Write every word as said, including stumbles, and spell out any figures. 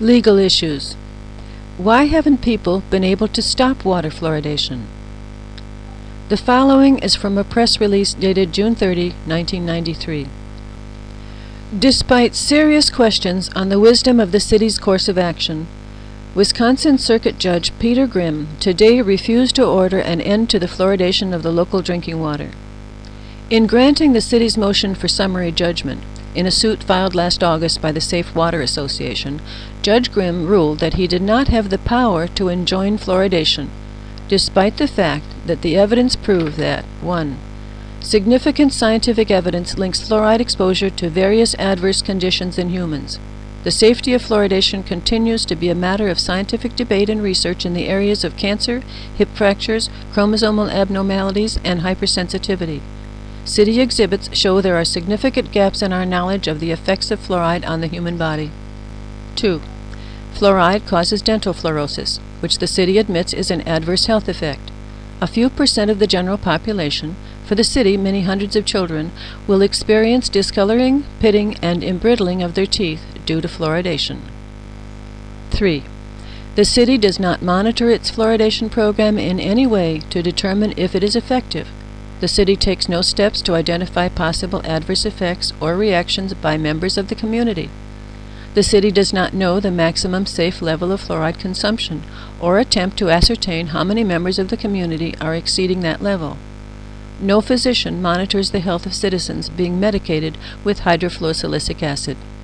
Legal issues. Why haven't people been able to stop water fluoridation? The following is from a press release dated June thirtieth, nineteen ninety-three. Despite serious questions on the wisdom of the city's course of action, Wisconsin Circuit Judge Peter Grimm today refused to order an end to the fluoridation of the local drinking water. In granting the city's motion for summary judgment, in a suit filed last August by the Safe Water Association, Judge Grimm ruled that he did not have the power to enjoin fluoridation, despite the fact that the evidence proved that, one, significant scientific evidence links fluoride exposure to various adverse conditions in humans. The safety of fluoridation continues to be a matter of scientific debate and research in the areas of cancer, hip fractures, chromosomal abnormalities, and hypersensitivity. City exhibits show there are significant gaps in our knowledge of the effects of fluoride on the human body. two. Fluoride causes dental fluorosis, which the city admits is an adverse health effect. A few percent of the general population, for the city many hundreds of children, will experience discoloring, pitting, and embrittling of their teeth due to fluoridation. three. The city does not monitor its fluoridation program in any way to determine if it is effective. The city takes no steps to identify possible adverse effects or reactions by members of the community. The city does not know the maximum safe level of fluoride consumption or attempt to ascertain how many members of the community are exceeding that level. No physician monitors the health of citizens being medicated with hydrofluosilicic acid.